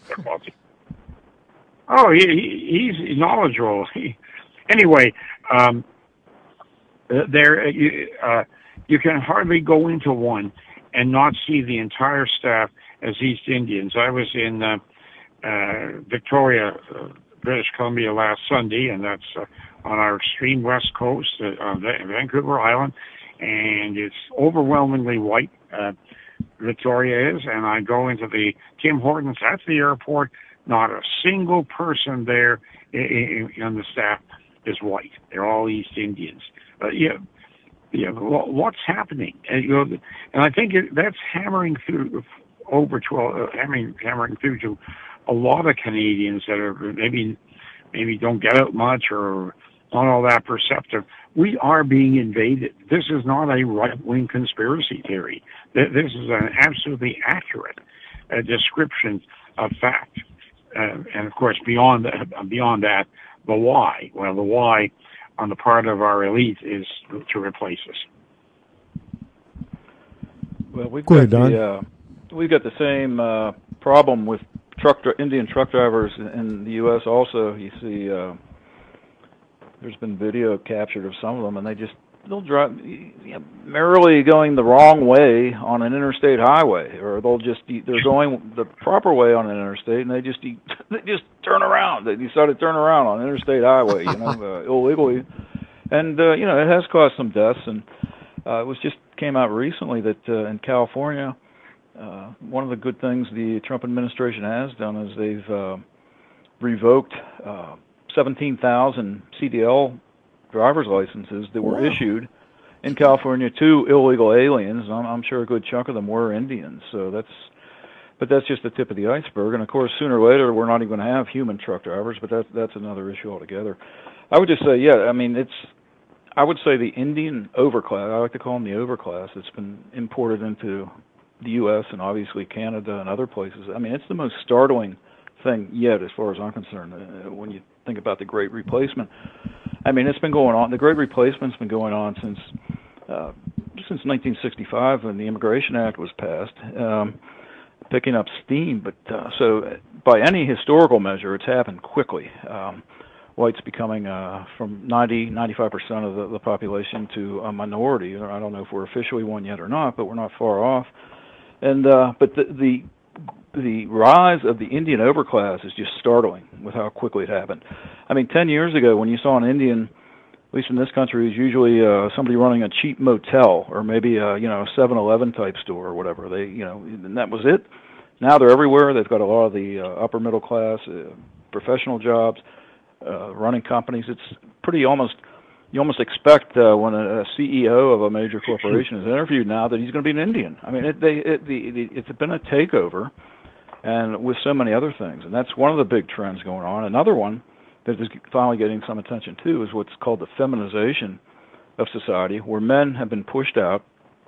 Oh, he, he, he's knowledgeable. He, anyway, um, there, uh, you, uh, you can hardly go into one and not see the entire staff as East Indians. I was in uh, uh, Victoria, uh, British Columbia last Sunday, and that's uh, on our extreme west coast, uh, on Vancouver Island, and it's overwhelmingly white. Uh, Victoria is, and I go into the Tim Hortons at the airport. Not a single person there in, in, in the staff is white. They're all East Indians. Uh, yeah. Yeah, what's happening? And, you know, and I think it, that's hammering through over to uh, hammering hammering through to a lot of Canadians that are maybe maybe don't get out much or not all that perceptive. We are being invaded. This is not a right-wing conspiracy theory. This is an absolutely accurate uh, description of fact. Uh, and of course, beyond that, beyond that, the why. Well, the why on the part of our elite is to replace us. Well, we've Go got ahead, Don. the uh, we've got the same uh, problem with truck Indian truck drivers in the U S also. You see, uh, there's been video captured of some of them, and they just they'll drive you know, merrily going the wrong way on an interstate highway, or they'll just they're going the proper way on an interstate, and they just they just turn around. They decide to turn around on an interstate highway, you know, uh, illegally, and uh, you know it has caused some deaths. And uh, it was just came out recently that uh, in California, uh, one of the good things the Trump administration has done is they've uh, revoked uh, seventeen thousand C D L driver's licenses that were wow. issued in California to illegal aliens. I'm, I'm sure a good chunk of them were Indians. So that's, but that's just the tip of the iceberg. And of course, sooner or later, we're not even going to have human truck drivers. But that's that's another issue altogether. I would just say, yeah. I mean, it's. I would say the Indian overclass. I like to call them the overclass. That's been imported into the U S and obviously Canada and other places. I mean, it's the most startling thing yet, as far as I'm concerned, uh, when you think about the Great Replacement. I mean, it's been going on. The Great Replacement's been going on since uh, since nineteen sixty-five, when the Immigration Act was passed, um, picking up steam. But uh, so, by any historical measure, it's happened quickly. Um, whites becoming uh, from ninety, ninety-five percent of the, the population to a minority. I don't know if we're officially one yet or not, but we're not far off. And uh, but the, the the rise of the Indian overclass is just startling with how quickly it happened. I mean, ten years ago, when you saw an Indian, at least in this country, it was usually uh, somebody running a cheap motel or maybe a, you know, a seven eleven type store or whatever. They, you know, and that was it. Now they're everywhere. They've got a lot of the uh, upper middle class, uh, professional jobs, uh, running companies. It's pretty almost. You almost expect uh, when a, a C E O of a major corporation is interviewed now that he's going to be an Indian. I mean, it, they, it, the, the, it's been a takeover, and with so many other things, and that's one of the big trends going on. Another one that is finally getting some attention too is what's called the feminization of society, where men have been pushed out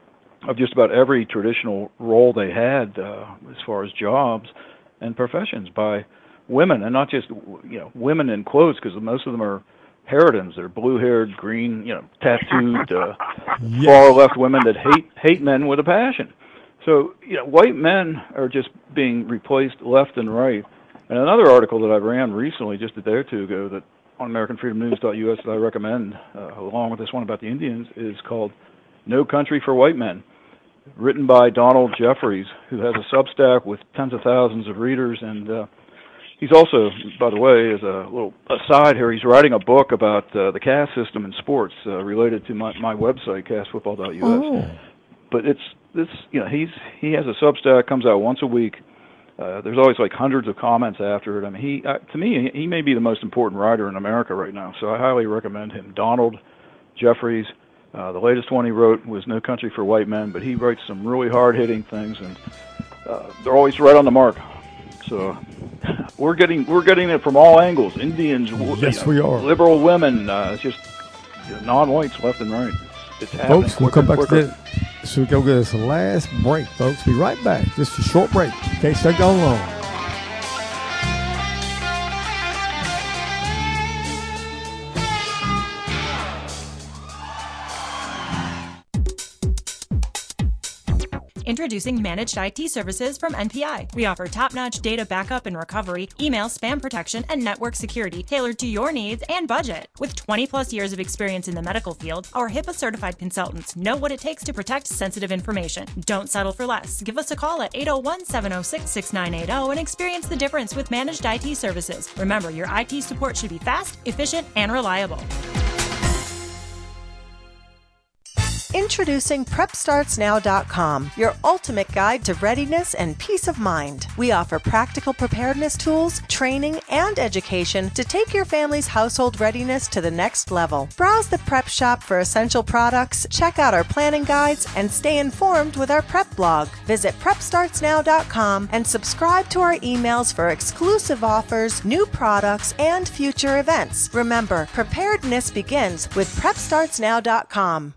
of just about every traditional role they had uh, as far as jobs and professions by women, and not just you know women in quotes, because most of them are Harridans. They're blue-haired, green, you know, tattooed, uh, yes. far-left women that hate hate men with a passion. So, you know, white men are just being replaced left and right. And another article that I ran recently, just a day or two ago, that on American Freedom News dot U S that I recommend, uh, along with this one about the Indians, is called No Country for White Men, written by Donald Jeffries, who has a Substack with tens of thousands of readers. And uh, he's also, by the way, as a little aside here, he's writing a book about uh, the caste system in sports uh, related to my, my website, caste football dot U S. Oh. But it's this, you know, he's he has a Substack, comes out once a week. Uh, there's always like hundreds of comments after it. I mean, he uh, to me, he may be the most important writer in America right now. So I highly recommend him. Donald Jeffries. Uh, the latest one he wrote was No Country for White Men, but he writes some really hard-hitting things, and uh, they're always right on the mark. So we're getting we're getting it from all angles. Indians, yes, you know, we are. Liberal women, uh, it's just you know, non-whites left and right. It's, it's happening. Folks, we'll come back quicker. to that. So we go get this last break, folks. Be right back. Just a short break. Can't stay going long. Introducing Managed I T Services from N P I. We offer top-notch data backup and recovery, email spam protection, and network security tailored to your needs and budget. With twenty plus years of experience in the medical field, our HIPAA-certified consultants know what it takes to protect sensitive information. Don't settle for less. Give us a call at eight oh one, seven oh six, six nine eight oh and experience the difference with Managed I T Services. Remember, your I T support should be fast, efficient, and reliable. Introducing Prep Starts Now dot com, your ultimate guide to readiness and peace of mind. We offer practical preparedness tools, training, and education to take your family's household readiness to the next level. Browse the prep shop for essential products, check out our planning guides, and stay informed with our prep blog. Visit Prep Starts Now dot com and subscribe to our emails for exclusive offers, new products, and future events. Remember, preparedness begins with Prep Starts Now dot com.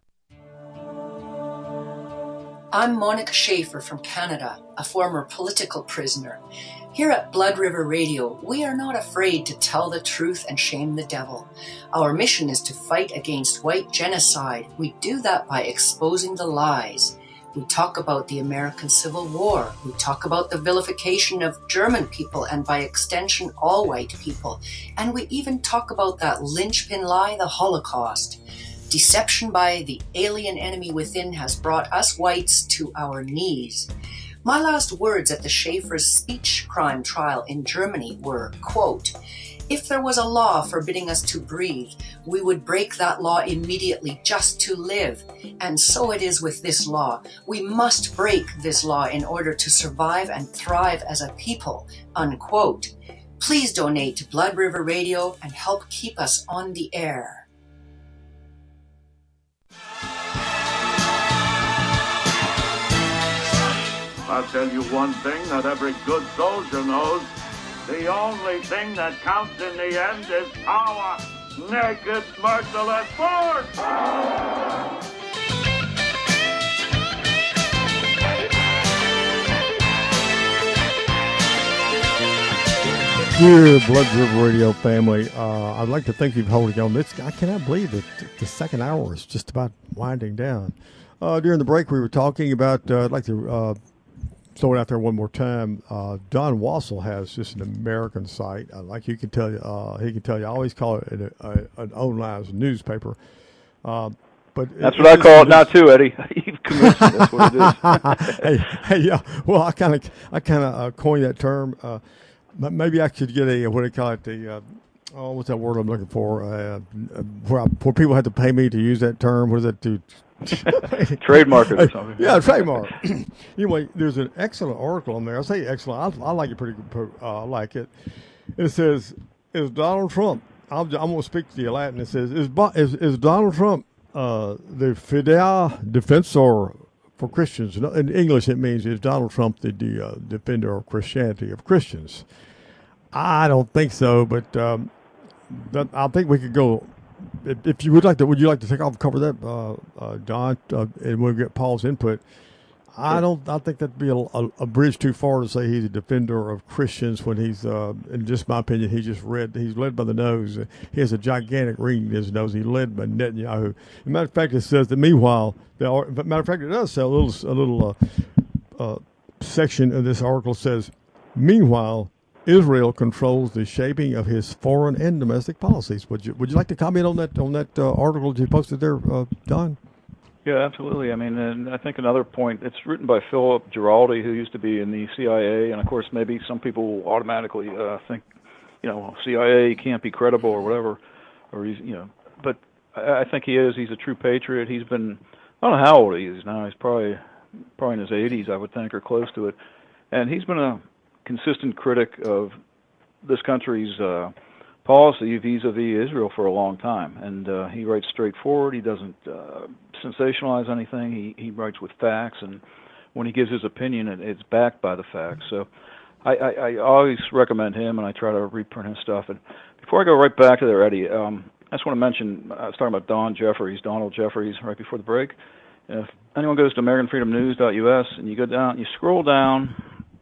I'm Monica Schaefer from Canada, a former political prisoner. Here at Blood River Radio, we are not afraid to tell the truth and shame the devil. Our mission is to fight against white genocide. We do that by exposing the lies. We talk about the American Civil War. We talk about the vilification of German people and by extension all white people. And we even talk about that linchpin lie, the Holocaust. Deception by the alien enemy within has brought us whites to our knees. My last words at the Schaefer's speech crime trial in Germany were, quote, "If there was a law forbidding us to breathe, we would break that law immediately just to live. And so it is with this law. We must break this law in order to survive and thrive as a people," unquote. Please donate to Blood River Radio and help keep us on the air. I'll tell you one thing that every good soldier knows. The only thing that counts in the end is power. Naked, merciless force! Dear Blood River Radio family, uh, I'd like to thank you for holding on. This, I cannot believe that the second hour is just about winding down. Uh, during the break, we were talking about, uh, I'd like to uh, throw it out there one more time. Uh, Don Wassell has just an American site. Uh, like you can tell you, uh, he can tell you. I always call it a, a, an online newspaper. Uh, but that's it, what I call it now too, Eddie. You've convinced me that's what it is. hey, hey, yeah. Well, I kind of, I kind of uh, coined that term. Uh, maybe I should get a what do you call it? The uh, oh, what's that word I'm looking for? Uh, where, I, where people had to pay me to use that term. What is that? To trademark it or something. Yeah, trademark. Anyway, there's an excellent article on there. I say excellent. I, I like it pretty good. Uh, I like it. It says, "Is Donald Trump?" I'm, I'm going to speak to you Latin. It says, "Is is, is Donald Trump uh, the fidel defensor for Christians?" In English, it means, "Is Donald Trump the, the uh, defender of Christianity, of Christians?" I don't think so, but um, that, I think we could go. If, if you would like to, would you like to take off and cover that, uh, uh, Don, uh, and we'll get Paul's input? I don't. I think that'd be a, a, a bridge too far to say he's a defender of Christians when he's, uh, in just my opinion, he just read. He's led by the nose. He has a gigantic ring in his nose. He led by Netanyahu. As a matter of fact, it says that meanwhile, the matter of fact, it does say a little a little uh, uh, section of this article says, meanwhile, Israel controls the shaping of his foreign and domestic policies. Would you Would you like to comment on that on that uh, article that you posted there, uh, Don? Yeah, absolutely. I mean, and I think another point, it's written by Philip Giraldi, who used to be in the C I A, and of course maybe some people automatically uh, think, you know, C I A can't be credible or whatever, or he's, you know, but I, I think he is. He's a true patriot. He's been, I don't know how old he is now. He's probably probably in his eighties, I would think, or close to it, and he's been a consistent critic of this country's uh, policy vis-a-vis Israel for a long time, and uh, he writes straightforward. He doesn't uh, sensationalize anything. He he writes with facts, and when he gives his opinion, it, it's backed by the facts. So I, I, I always recommend him, and I try to reprint his stuff. And before I go right back to there, Eddie, um, I just want to mention, I was talking about Don Jeffries, Donald Jeffries, right before the break. If anyone goes to American Freedom News dot U S and you go down, you scroll down,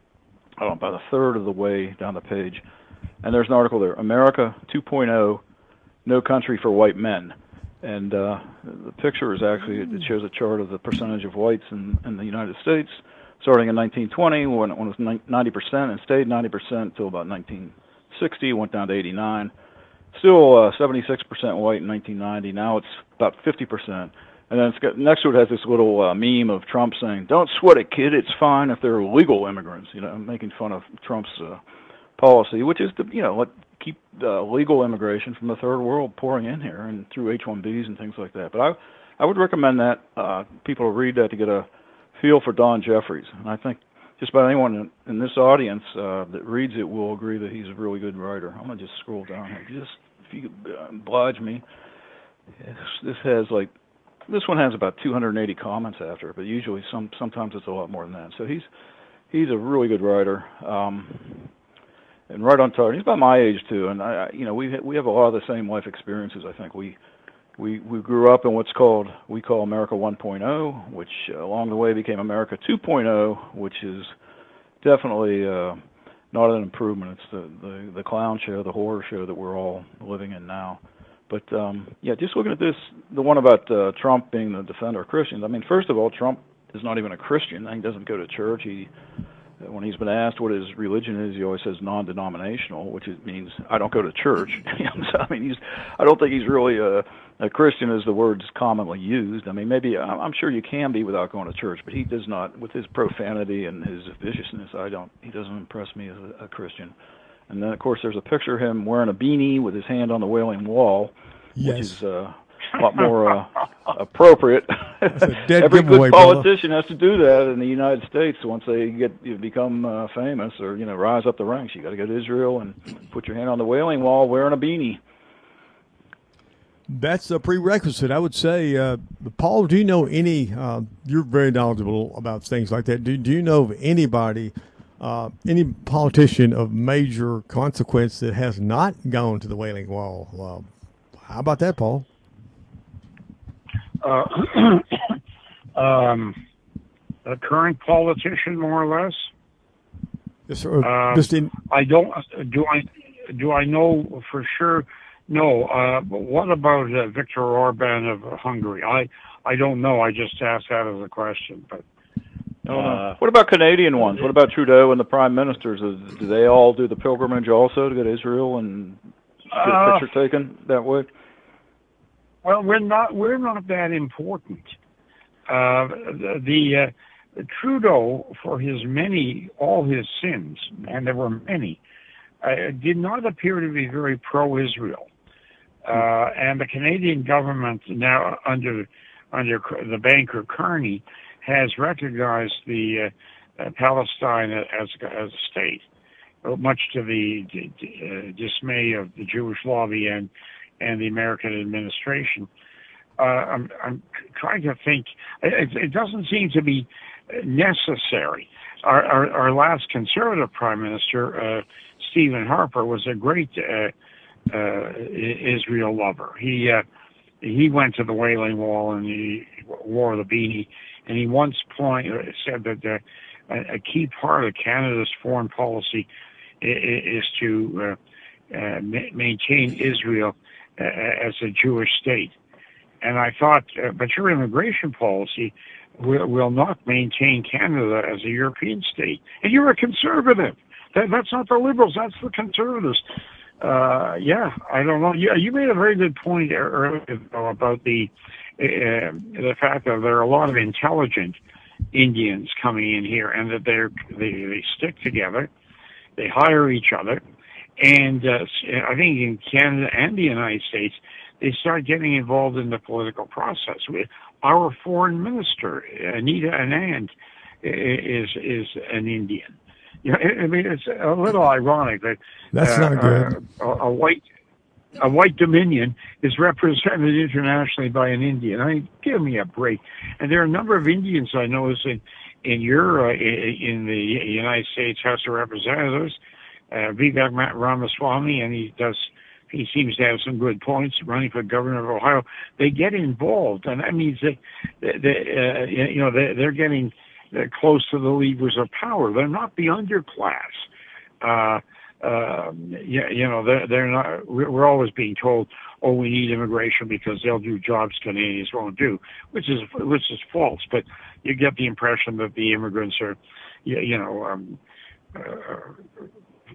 I don't know, about a third of the way down the page, and there's an article there, America two point oh, No Country for White Men. And uh, the picture is actually, it shows a chart of the percentage of whites in, in the United States, starting in nineteen twenty, when it was ninety percent, and stayed ninety percent until about nineteen sixty, went down to eighty-nine. Still uh, seventy-six percent white in nineteen ninety. Now it's about fifty percent. And then it's got, next to it has this little uh, meme of Trump saying, "Don't sweat it, kid. It's fine if they're illegal immigrants." You know, making fun of Trump's uh, policy, which is to, you know, let keep uh, legal immigration from the third world pouring in here and through H one Bs and things like that. But I, I would recommend that uh, people read that to get a feel for Don Jeffries. And I think just about anyone in, in this audience uh, that reads it will agree that he's a really good writer. I'm gonna just scroll down here. Just if you could uh, oblige me. This, this has like. This one has about two hundred eighty comments after it, but usually some sometimes it's a lot more than that. So he's he's a really good writer, um, and right on target. He's about my age too, and I, you know, we we have a lot of the same life experiences. I think we we we grew up in what's called we call America one point oh, which uh, along the way became America two point oh, which is definitely uh, not an improvement. It's the, the the clown show, the horror show that we're all living in now. But, um, yeah, just looking at this, the one about uh, Trump being the defender of Christians. I mean, first of all, Trump is not even a Christian. He doesn't go to church. He, when he's been asked what his religion is, he always says non-denominational, which is, means I don't go to church. So, I mean, he's, I don't think he's really a, a Christian as the word's commonly used. I mean, maybe, I'm sure you can be without going to church, but he does not, with his profanity and his viciousness, I don't, he doesn't impress me as a, a Christian. And then, of course, there's a picture of him wearing a beanie with his hand on the Wailing Wall, yes. which is uh, a lot more uh, appropriate. Every good politician brother. has to do that in the United States once they get you become uh, famous or you know rise up the ranks. You got to go to Israel and put your hand on the Wailing Wall wearing a beanie. That's a prerequisite, I would say. Uh, Paul, do you know any? Uh, you're very knowledgeable about things like that. Do Do you know of anybody? Uh, any politician of major consequence that has not gone to the Wailing Wall. Well, how about that, Paul? Uh, um, a current politician, more or less. Yes, sir. Uh, Just in- I don't. Do I? Do I know for sure? No. Uh, but what about uh, Viktor Orban of Hungary? I I don't know. I just asked that as a question, but. No, no. What about Canadian ones? What about Trudeau and the prime ministers? Do they all do the pilgrimage also to go to Israel and get a uh, picture taken that way? Well, we're not we're not that important. Uh, the the uh, Trudeau, for his many all his sins, and there were many, uh, did not appear to be very pro-Israel. Uh, and the Canadian government now under under the banker Carney has recognized the uh, uh, Palestine as as a state, much to the uh, dismay of the Jewish lobby and and the American administration. Uh, I'm I'm trying to think. It, it doesn't seem to be necessary. Our our, our last conservative prime minister, uh, Stephen Harper, was a great uh, uh, Israel lover. He uh, he went to the Wailing Wall and he wore the beanie. and he once point, said that uh, a, a key part of Canada's foreign policy is, is to uh, uh, ma- maintain Israel uh, as a Jewish state. And I thought, uh, but your immigration policy will, will not maintain Canada as a European state. And you're a conservative. That, that's not the liberals, that's the conservatives. Uh, yeah, I don't know. You, you made a very good point earlier though, about the uh, the fact that there are a lot of intelligent Indians coming in here, and that they're they, they stick together, they hire each other, and uh, I think in Canada and the United States, they start getting involved in the political process. We, our foreign minister, Anita Anand, is is an Indian. Yeah, I mean, it's a little ironic that that's uh, not good. Uh, a, a white, a white Dominion is represented internationally by an Indian. I mean, give me a break. And there are a number of Indians I notice in in your uh, in the United States House of Representatives, uh, Vivek Ramaswamy, and he does. He seems to have some good points. Running for governor of Ohio, they get involved, and that means that they, they, uh, you know, they, they're getting. They're close to the levers of power. They're not the underclass. Uh, uh, you, you know, they're, they're not. We're always being told, "Oh, we need immigration because they'll do jobs Canadians won't do," which is which is false. But you get the impression that the immigrants are, you, you know, um, uh,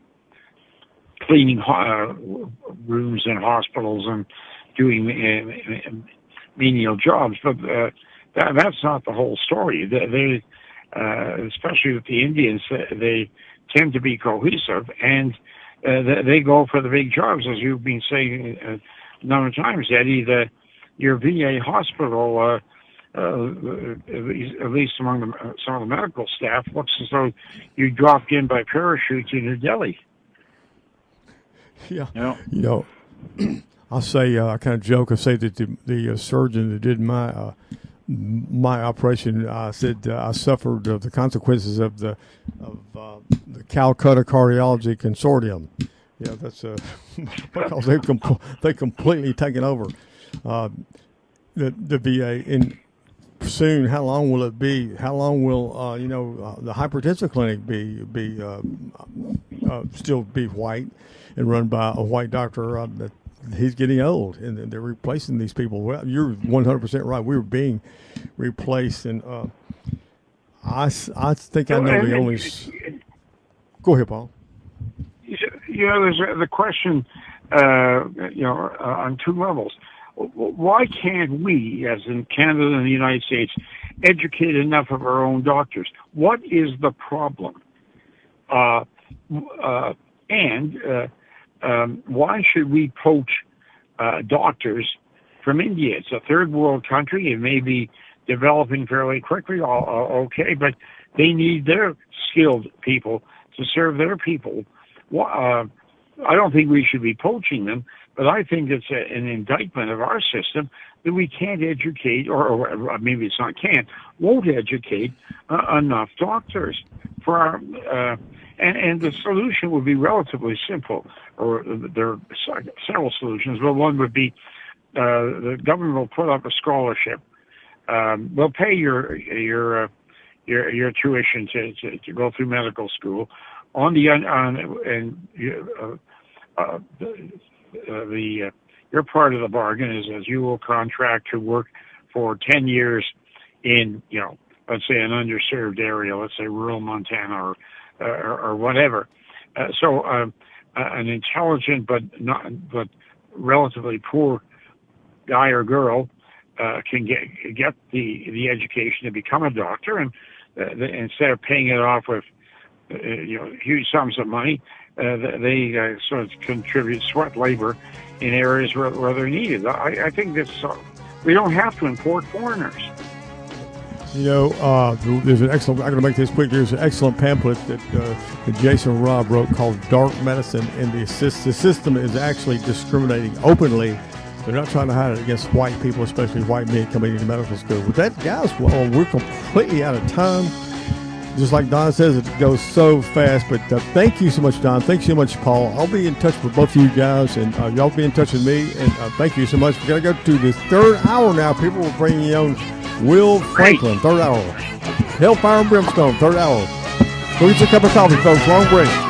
cleaning uh, rooms in hospitals and doing uh, menial jobs. But uh, that, that's not the whole story. They, they Uh, especially with the Indians, they tend to be cohesive, and uh, they go for the big jobs, as you've been saying a number of times, Eddie. The your V A hospital, uh, uh, at least among the, some of the medical staff, looks as though you dropped in by parachute to New Delhi. Yeah, you know, you know I'll say uh, I kind of joke. I say that the, the uh, surgeon that did my. Uh, My operation, I uh, said uh, I suffered uh, the consequences of the of uh, the Calcutta Cardiology Consortium. Yeah, that's uh, because they com- they completely taken over uh, the the V A. And soon, how long will it be? How long will uh, you know uh, the hypertensive clinic be be uh, uh, still be white and run by a white doctor? Uh, that, He's getting old, and they're replacing these people. Well, you're one hundred percent right. We were being replaced, and uh, I, I think I know the only. Go ahead, Paul. You know, there's the question, uh, you know, uh, on two levels. Why can't we, as in Canada and the United States, educate enough of our own doctors? What is the problem? Uh, uh, and uh, Um, why should we poach uh, doctors from India? It's a third world country. It may be developing fairly quickly, all, all, okay, but they need their skilled people to serve their people. Uh, I don't think we should be poaching them, but I think it's a, an indictment of our system that we can't educate, or, or maybe it's not can't, won't educate uh, enough doctors for our. Uh, And, and the solution would be relatively simple, or there are several solutions, but one would be uh, the government will put up a scholarship. Um, we'll pay your your uh, your, your tuition to, to, to go through medical school. On the on and uh, uh, the, uh, the uh, your part of the bargain is as you will contract to work for ten years in, you know, let's say an underserved area, let's say rural Montana or Uh, or, or whatever. Uh, so uh, uh, an intelligent but not but relatively poor guy or girl uh, can get get the the education to become a doctor, and uh, the, instead of paying it off with uh, you know huge sums of money, uh, they uh, sort of contribute sweat labor in areas where, where they're needed. I, I think that's uh, we don't have to import foreigners. You know, uh, there's an excellent, I'm going to make this quick, there's an excellent pamphlet that, uh, that Jason Robb wrote called Dark Medicine, and the, assist, the system is actually discriminating openly. They're not trying to hide it against white people, especially white men coming into medical school. But that, guys, well, we're completely out of time. Just like Don says, it goes so fast. But uh, thank you so much, Don. Thanks so much, Paul. I'll be in touch with both of you guys, and uh, y'all be in touch with me. And uh, thank you so much. We're going to go to the third hour now. People will bring you on Will Franklin, third hour. Hellfire and Brimstone, third hour. Go get your cup of coffee, folks. Long break.